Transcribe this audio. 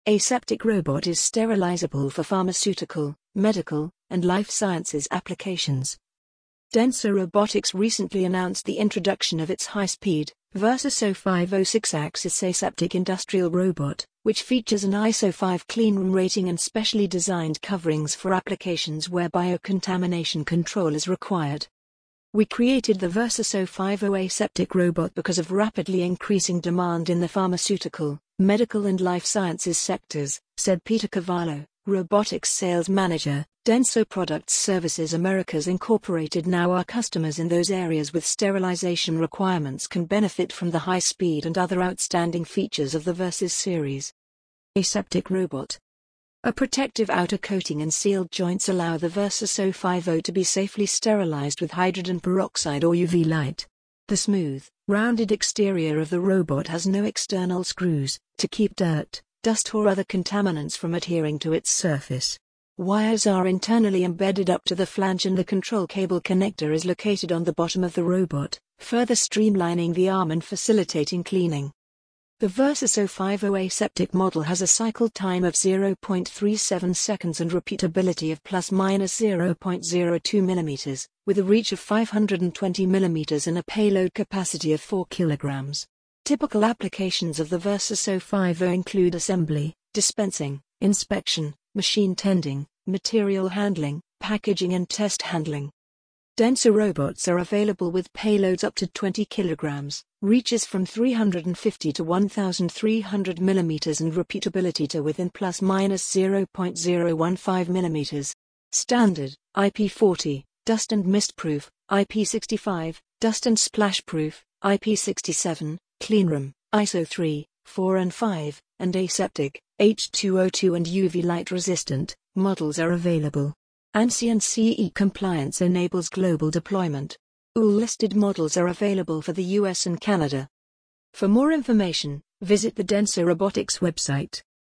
Aseptic robot is sterilizable for pharmaceutical, medical, and life sciences applications. Denso Robotics recently announced the introduction of its high-speed, Versaso 506-axis aseptic industrial robot, which features an ISO 5 cleanroom rating and specially designed coverings for applications where biocontamination control is required. We created the Versaso 50 aseptic robot because of rapidly increasing demand in the pharmaceutical, medical and life sciences sectors, said Peter Cavallo, Robotics Sales Manager, Denso Products Services Americas Incorporated. Now our customers in those areas with sterilization requirements can benefit from the high speed and other outstanding features of the Versus series. Aseptic robot. A protective outer coating and sealed joints allow the Versaso 50 to be safely sterilized with hydrogen peroxide or UV light. The smooth, rounded exterior of the robot has no external screws to keep dirt, dust or other contaminants from adhering to its surface. Wires are internally embedded up to the flange and the control cable connector is located on the bottom of the robot, further streamlining the arm and facilitating cleaning. The Versaso 50 aseptic model has a cycle time of 0.37 seconds and repeatability of ±0.02 mm, with a reach of 520 mm and a payload capacity of 4 kg. Typical applications of the Versaso 50 include assembly, dispensing, inspection, machine tending, material handling, packaging and test handling. Denso robots are available with payloads up to 20 kg, reaches from 350 to 1300 mm and repeatability to within ±0.015 mm. Standard, IP40, dust and mist proof, IP65, dust and splash proof, IP67, cleanroom, ISO 3, 4 and 5, and aseptic, H2O2 and UV light resistant, models are available. ANSI and CE compliance enables global deployment. All listed models are available for the US and Canada. For more information, visit the Denso Robotics website.